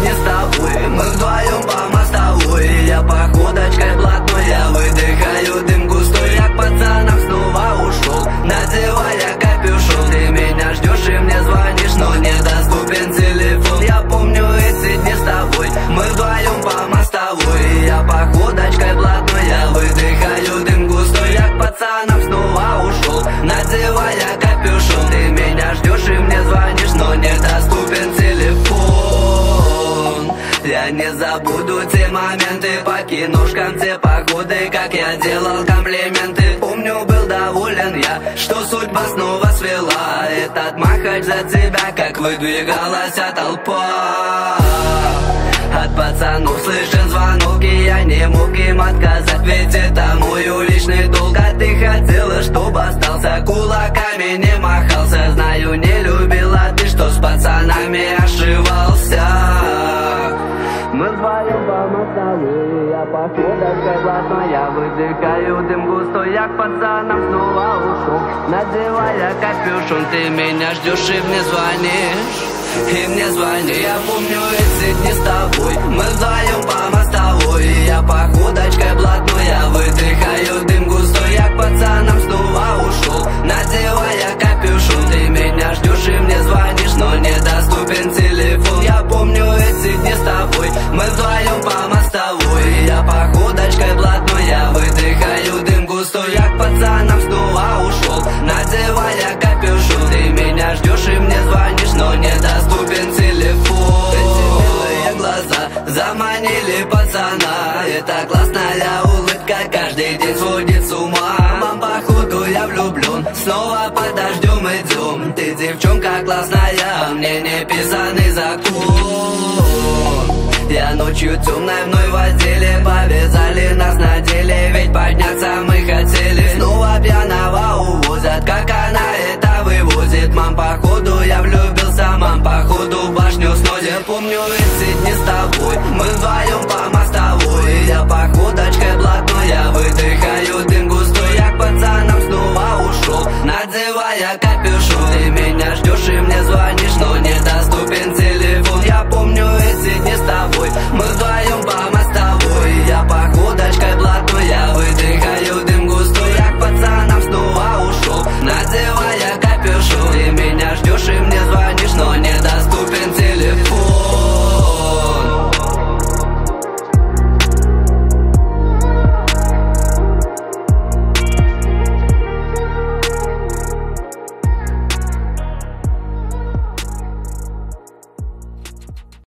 не с тобой. Мы вдвоем по мостовой, я походочкой блатной. Я выдыхаю дым густой, я к пацанам снова ушел. Надевая капюшон, ты меня ждешь и мне звонишь, но недоступен телефон. Я помню эти дни с тобой, мы вдвоем по мостовой. Я походочкой блатной, я выдыхаю дым густой. Я к пацанам снова ушел, надевая капюшон. Ты меня ждешь и мне звонишь, но недоступен телефон. Я не забуду те моменты по киношкам, те походы, как я делал комплименты. Помню, был доволен я, что судьба снова свела этот махач за тебя, как выдвигалась толпа. От пацанов слышен звонок, и я не мог им отказать, ведь это мой уличный долг. А ты хотела, чтобы остался, кулаками не махался. Знаю, не любила ты, что с пацанами ошивался. Мы вдвоем по мостовой, я походочкой блатной. Я выдыхаю дым густой, я к пацанам снова ушел. Надевая капюшон, ты меня ждешь и мне звонишь. И мне звони, я помню эти дни с тобой. Мы вдвоем по мостовой, я походочкой блатной. Я выдыхаю дым густой, я к пацанам снова ушел. Надевая капюшон, ты меня ждешь и мне звонишь, но недоступен телефон. Я помню эти дни с тобой, мы вдвоем по мостовой. Я походочкой блатной, я выдыхаю дым густой. Я к пацанам снова ушел. Надевая капюшон, ты меня ждешь и мне звонишь, но недоступен телефон. Эти милые глаза заманили пацана. Это классная улыбка каждый день сводит с ума. Мам, походу я влюблен, снова под дождем идем. Ты девчонка классная, мне не писанный закон. Я ночью темной вновь в отделе, повязали нас на деле, ведь подняться мы хотели. Снова пьяного увозят, как она это вывозит. Мам, походу я влюбился, мам, походу башню сносит. Помню эти дни с тобой, мы вдвоем по мостовой. Я походочкой блатной, я выдыхаю дым густой. Я к пацанам снова ушел, надевая капюшон. Ты меня ждешь и мне звонишь, но недоступен